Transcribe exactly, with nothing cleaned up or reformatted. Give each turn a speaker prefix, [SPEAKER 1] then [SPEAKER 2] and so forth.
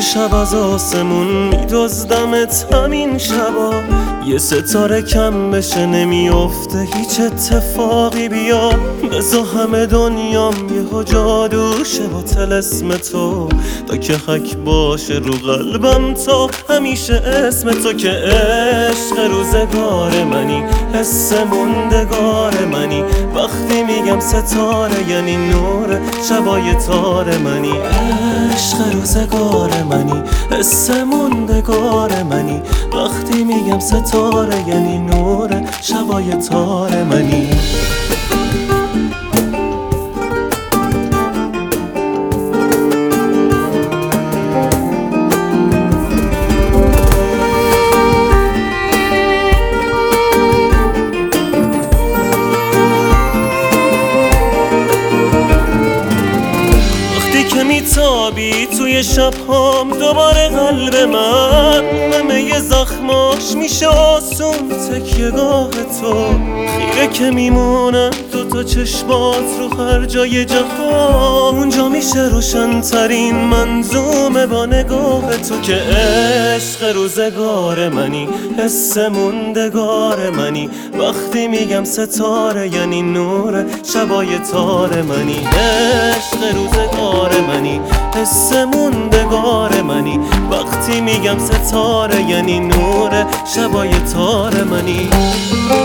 [SPEAKER 1] شب از آسمون میدزدمت همین شبا، یه ستاره کم بشه نمیافته هیچ اتفاقی بیاد، بزا همه دنیام یه جادوشه با طلسم تو، تا که حک باشه رو قلبم تا همیشه اسم تو، که عشق روزگار منی، حس موندگار منی، وقتی میگم ستاره یعنی نور شبای تار منی، عشق روزگار منی، حس موندگار منی، وقتی میگم ستاره یعنی نور شبای تار منی. که میتابی توی شبهام دوباره قلب من همه زخماش میشه آسون تکیه‌گاه تو، خیره که میمونن دوتا چشمات رو هر جای جهان، اونجا میشه روشن ترین منظومه با نگاه تو، که عشق روزگار منی، حس موندگار منی، وقتی میگم ستاره یعنی نور شبای تار منی، عشق روزگار منی، حس موندگار منی، وقتی میگم ستاره یعنی نور شبای تار منی.